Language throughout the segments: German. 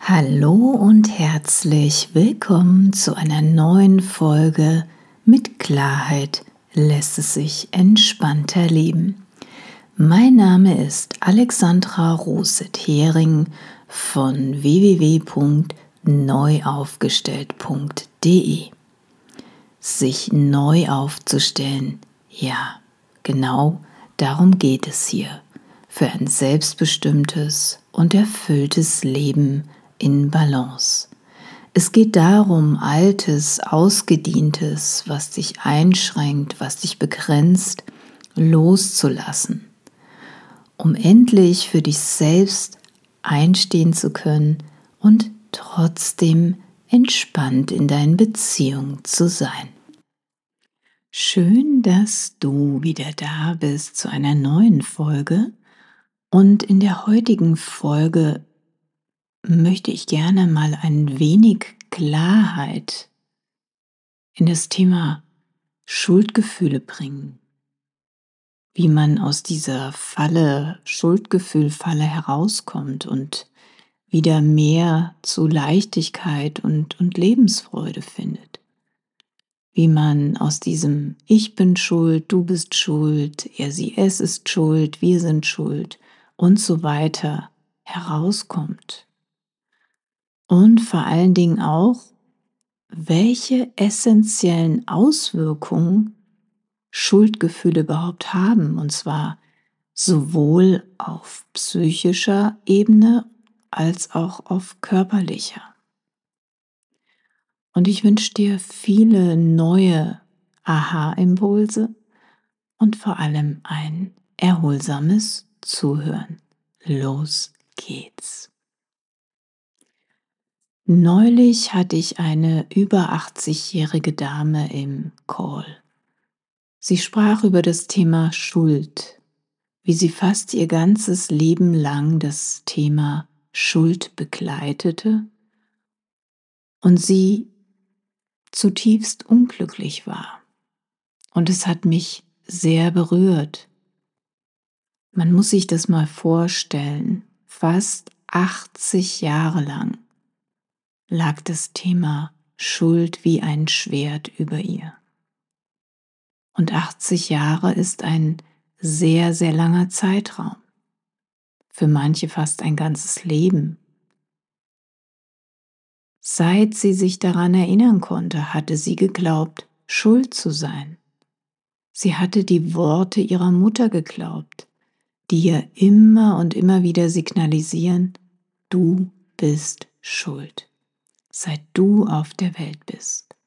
Hallo und herzlich willkommen zu einer neuen Folge mit Klarheit lässt es sich entspannter leben. Mein Name ist Alexandra Roset-Hering von www.neuaufgestellt.de. Sich neu aufzustellen, ja, genau darum geht es hier, für ein selbstbestimmtes und erfülltes Leben in Balance. Es geht darum, Altes, Ausgedientes, was dich einschränkt, was dich begrenzt, loszulassen, um endlich für dich selbst einstehen zu können und trotzdem entspannt in deinen Beziehungen zu sein. Schön, dass du wieder da bist zu einer neuen Folge. Und in der heutigen Folge möchte ich gerne mal ein wenig Klarheit in das Thema Schuldgefühle bringen. Wie man aus dieser Schuldgefühlfalle herauskommt und wieder mehr zu Leichtigkeit und Lebensfreude findet. Wie man aus diesem Ich bin schuld, du bist schuld, er, sie, es ist schuld, wir sind schuld und so weiter herauskommt. Und vor allen Dingen auch, welche essentiellen Auswirkungen Schuldgefühle überhaupt haben, und zwar sowohl auf psychischer Ebene als auch auf körperlicher. Und ich wünsche dir viele neue Aha-Impulse und vor allem ein erholsames Zuhören. Los geht's! Neulich hatte ich eine über 80-jährige Dame im Call. Sie sprach über das Thema Schuld, wie sie fast ihr ganzes Leben lang das Thema Schuld begleitete und sie zutiefst unglücklich war. Und es hat mich sehr berührt. Man muss sich das mal vorstellen, fast 80 Jahre lang lag das Thema Schuld wie ein Schwert über ihr. Und 80 Jahre ist ein sehr, sehr langer Zeitraum. Für manche fast ein ganzes Leben. Seit sie sich daran erinnern konnte, hatte sie geglaubt, schuld zu sein. Sie hatte die Worte ihrer Mutter geglaubt, die ihr immer und immer wieder signalisieren, du bist schuld, seit du auf der Welt bist.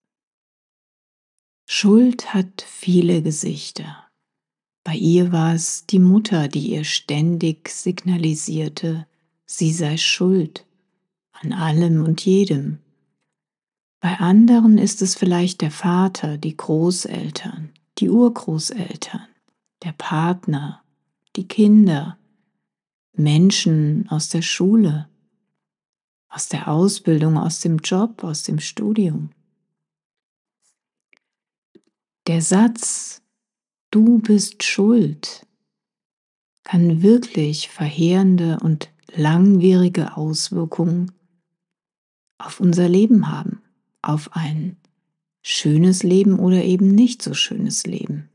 Schuld hat viele Gesichter. Bei ihr war es die Mutter, die ihr ständig signalisierte, sie sei schuld an allem und jedem. Bei anderen ist es vielleicht der Vater, die Großeltern, die Urgroßeltern, der Partner, die Kinder, Menschen aus der Schule, aus der Ausbildung, aus dem Job, aus dem Studium. Der Satz, du bist schuld, kann wirklich verheerende und langwierige Auswirkungen auf unser Leben haben, auf ein schönes Leben oder eben nicht so schönes Leben.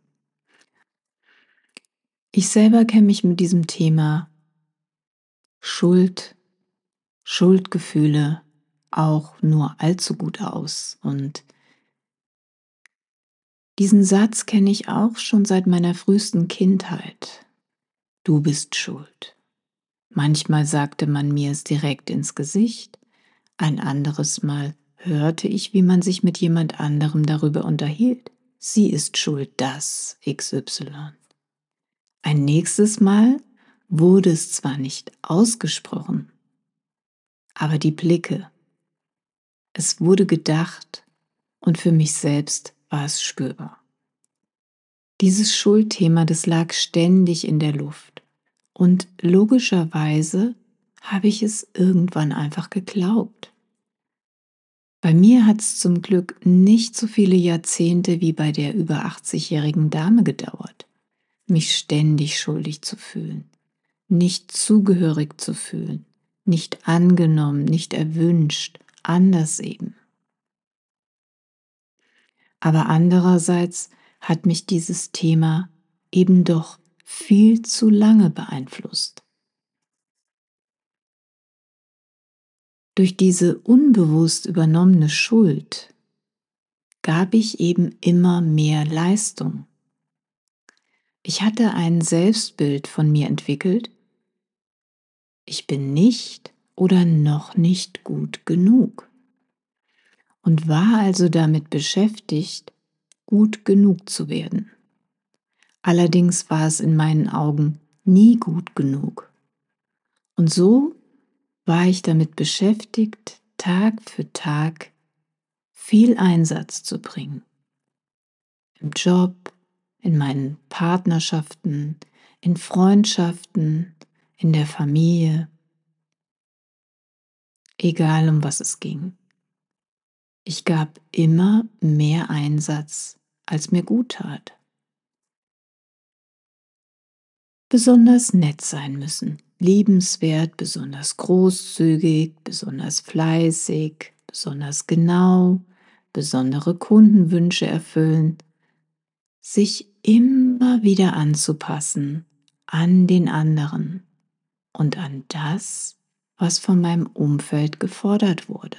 Ich selber kenne mich mit diesem Thema Schuld, Schuldgefühle auch nur allzu gut aus. Und diesen Satz kenne ich auch schon seit meiner frühesten Kindheit. Du bist schuld. Manchmal sagte man mir es direkt ins Gesicht, ein anderes Mal hörte ich, wie man sich mit jemand anderem darüber unterhielt. Sie ist schuld, das XY. Ein nächstes Mal wurde es zwar nicht ausgesprochen, aber die Blicke, es wurde gedacht und für mich selbst war es spürbar. Dieses Schuldthema, das lag ständig in der Luft und logischerweise habe ich es irgendwann einfach geglaubt. Bei mir hat es zum Glück nicht so viele Jahrzehnte wie bei der über 80-jährigen Dame gedauert, mich ständig schuldig zu fühlen, nicht zugehörig zu fühlen, nicht angenommen, nicht erwünscht, anders eben. Aber andererseits hat mich dieses Thema eben doch viel zu lange beeinflusst. Durch diese unbewusst übernommene Schuld gab ich eben immer mehr Leistung. Ich hatte ein Selbstbild von mir entwickelt: Ich bin nicht oder noch nicht gut genug, und war also damit beschäftigt, gut genug zu werden. Allerdings war es in meinen Augen nie gut genug. Und so war ich damit beschäftigt, Tag für Tag viel Einsatz zu bringen. Im Job, in meinen Partnerschaften, in Freundschaften, in der Familie, egal um was es ging. Ich gab immer mehr Einsatz, als mir gut tat. Besonders nett sein müssen, liebenswert, besonders großzügig, besonders fleißig, besonders genau, besondere Kundenwünsche erfüllen, sich immer wieder anzupassen an den anderen und an das, was von meinem Umfeld gefordert wurde.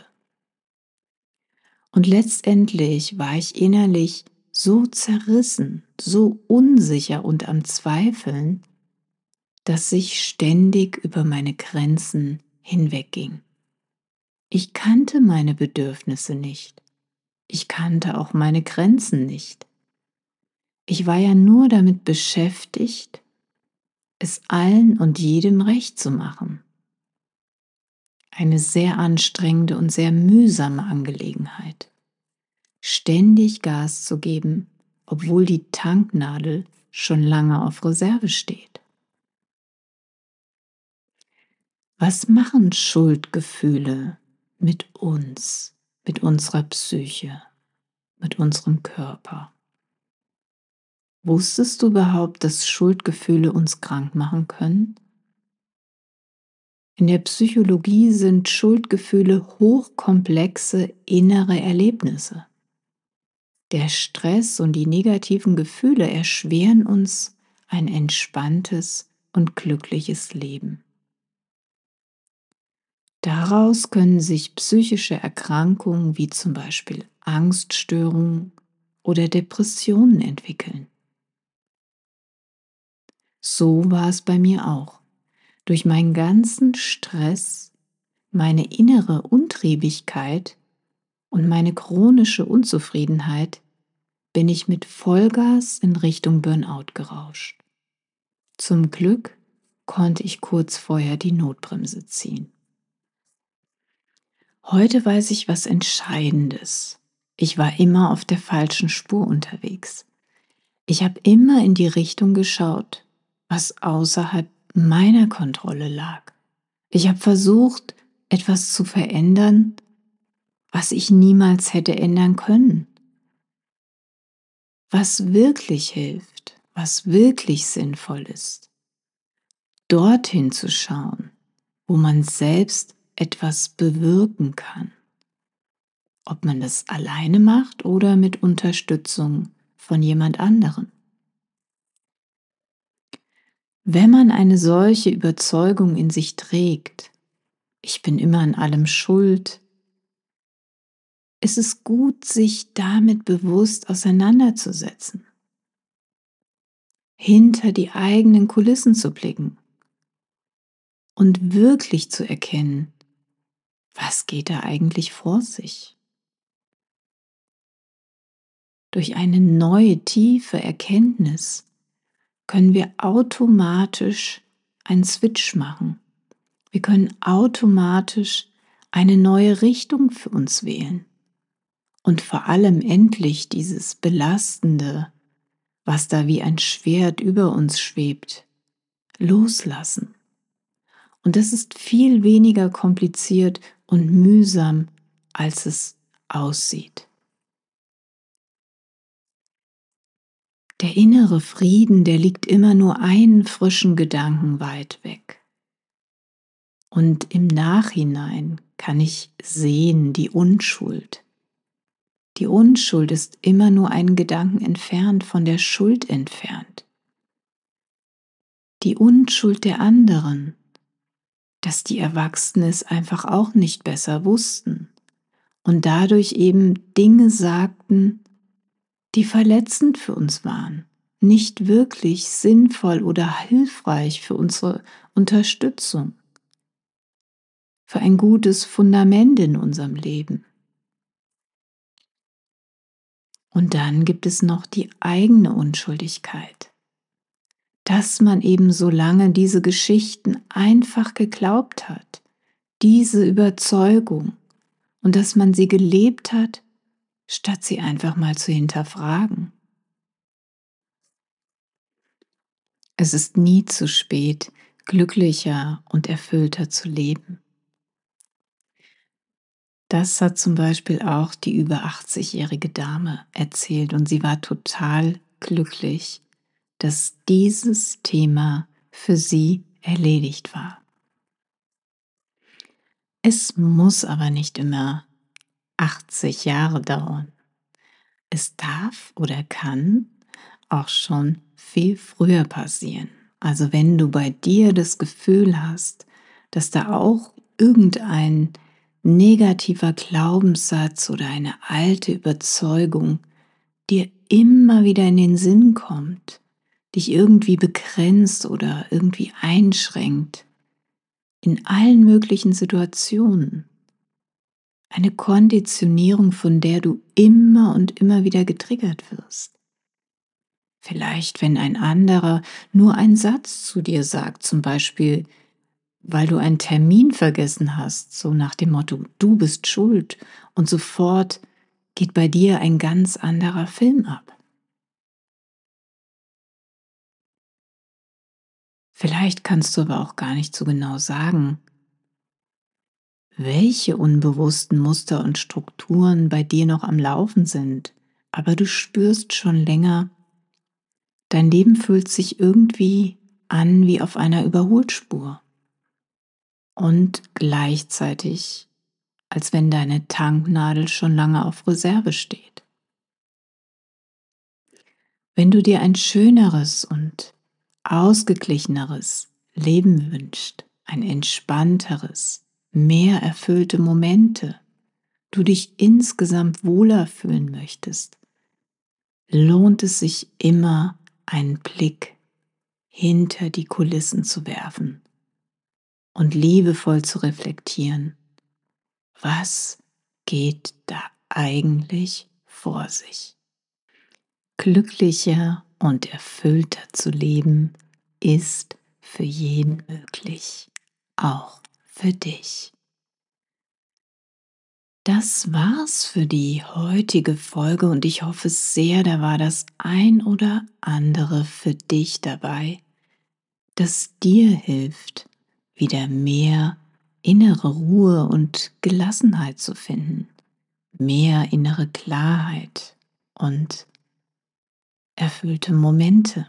Und letztendlich war ich innerlich so zerrissen, so unsicher und am Zweifeln, dass ich ständig über meine Grenzen hinwegging. Ich kannte meine Bedürfnisse nicht. Ich kannte auch meine Grenzen nicht. Ich war ja nur damit beschäftigt, es allen und jedem recht zu machen. Eine sehr anstrengende und sehr mühsame Angelegenheit. Ständig Gas zu geben, obwohl die Tanknadel schon lange auf Reserve steht. Was machen Schuldgefühle mit uns, mit unserer Psyche, mit unserem Körper? Wusstest du überhaupt, dass Schuldgefühle uns krank machen können? In der Psychologie sind Schuldgefühle hochkomplexe innere Erlebnisse. Der Stress und die negativen Gefühle erschweren uns ein entspanntes und glückliches Leben. Daraus können sich psychische Erkrankungen wie zum Beispiel Angststörungen oder Depressionen entwickeln. So war es bei mir auch. Durch meinen ganzen Stress, meine innere Untriebigkeit und meine chronische Unzufriedenheit bin ich mit Vollgas in Richtung Burnout gerauscht. Zum Glück konnte ich kurz vorher die Notbremse ziehen. Heute weiß ich was Entscheidendes. Ich war immer auf der falschen Spur unterwegs. Ich habe immer in die Richtung geschaut, was außerhalb meiner Kontrolle lag. Ich habe versucht, etwas zu verändern, was ich niemals hätte ändern können. Was wirklich hilft, was wirklich sinnvoll ist. Dorthin zu schauen, wo man selbst etwas bewirken kann. Ob man das alleine macht oder mit Unterstützung von jemand anderem. Wenn man eine solche Überzeugung in sich trägt, ich bin immer an allem schuld, ist es gut, sich damit bewusst auseinanderzusetzen, hinter die eigenen Kulissen zu blicken und wirklich zu erkennen, was geht da eigentlich vor sich. Durch eine neue, tiefe Erkenntnis können wir automatisch einen Switch machen. Wir können automatisch eine neue Richtung für uns wählen und vor allem endlich dieses Belastende, was da wie ein Schwert über uns schwebt, loslassen. Und das ist viel weniger kompliziert und mühsam, als es aussieht. Der innere Frieden, der liegt immer nur einen frischen Gedanken weit weg. Und im Nachhinein kann ich sehen die Unschuld. Die Unschuld ist immer nur einen Gedanken entfernt, von der Schuld entfernt. Die Unschuld der anderen, dass die Erwachsenen es einfach auch nicht besser wussten und dadurch eben Dinge sagten, die verletzend für uns waren, nicht wirklich sinnvoll oder hilfreich für unsere Unterstützung, für ein gutes Fundament in unserem Leben. Und dann gibt es noch die eigene Unschuldigkeit, dass man eben so lange diese Geschichten einfach geglaubt hat, diese Überzeugung, und dass man sie gelebt hat, statt sie einfach mal zu hinterfragen. Es ist nie zu spät, glücklicher und erfüllter zu leben. Das hat zum Beispiel auch die über 80-jährige Dame erzählt und sie war total glücklich, dass dieses Thema für sie erledigt war. Es muss aber nicht immer 80 Jahre dauern. Es darf oder kann auch schon viel früher passieren. Also wenn du bei dir das Gefühl hast, dass da auch irgendein negativer Glaubenssatz oder eine alte Überzeugung dir immer wieder in den Sinn kommt, dich irgendwie begrenzt oder irgendwie einschränkt, in allen möglichen Situationen. Eine Konditionierung, von der du immer und immer wieder getriggert wirst. Vielleicht, wenn ein anderer nur einen Satz zu dir sagt, zum Beispiel, weil du einen Termin vergessen hast, so nach dem Motto, du bist schuld, und sofort geht bei dir ein ganz anderer Film ab. Vielleicht kannst du aber auch gar nicht so genau sagen, welche unbewussten Muster und Strukturen bei dir noch am Laufen sind, aber du spürst schon länger, dein Leben fühlt sich irgendwie an wie auf einer Überholspur und gleichzeitig, als wenn deine Tanknadel schon lange auf Reserve steht. Wenn du dir ein schöneres und ausgeglicheneres Leben wünschst, ein entspannteres, mehr erfüllte Momente, du dich insgesamt wohler fühlen möchtest, lohnt es sich immer, einen Blick hinter die Kulissen zu werfen und liebevoll zu reflektieren, was geht da eigentlich vor sich? Glücklicher und erfüllter zu leben ist für jeden möglich, auch für dich. Das war's für die heutige Folge und ich hoffe sehr, da war das ein oder andere für dich dabei, das dir hilft, wieder mehr innere Ruhe und Gelassenheit zu finden, mehr innere Klarheit und erfüllte Momente.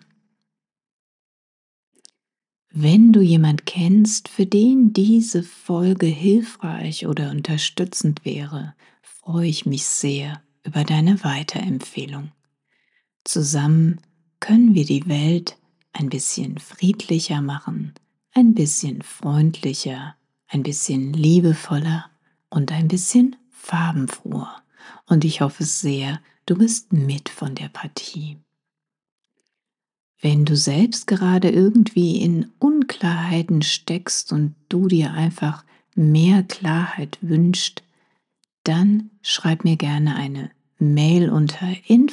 Wenn du jemand kennst, für den diese Folge hilfreich oder unterstützend wäre, freue ich mich sehr über deine Weiterempfehlung. Zusammen können wir die Welt ein bisschen friedlicher machen, ein bisschen freundlicher, ein bisschen liebevoller und ein bisschen farbenfroher. Und ich hoffe sehr, du bist mit von der Partie. Wenn du selbst gerade irgendwie in Unklarheiten steckst und du dir einfach mehr Klarheit wünschst, dann schreib mir gerne eine Mail unter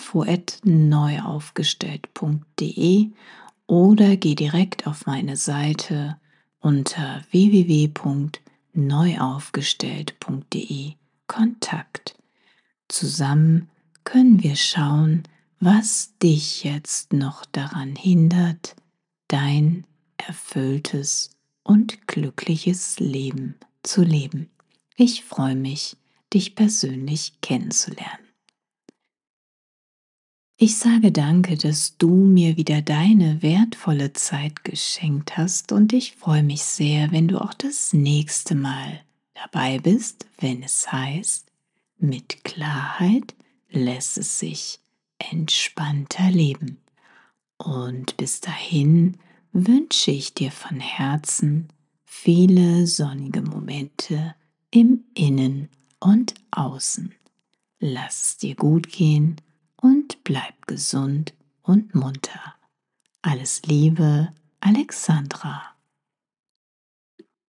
info@neuaufgestellt.de oder geh direkt auf meine Seite unter www.neuaufgestellt.de Kontakt. Zusammen können wir schauen, was dich jetzt noch daran hindert, dein erfülltes und glückliches Leben zu leben. Ich freue mich, dich persönlich kennenzulernen. Ich sage danke, dass du mir wieder deine wertvolle Zeit geschenkt hast und ich freue mich sehr, wenn du auch das nächste Mal dabei bist, wenn es heißt, mit Klarheit lässt es sich entspannter leben. Und bis dahin wünsche ich dir von Herzen viele sonnige Momente im Innen und Außen. Lass es dir gut gehen und bleib gesund und munter. Alles Liebe, Alexandra.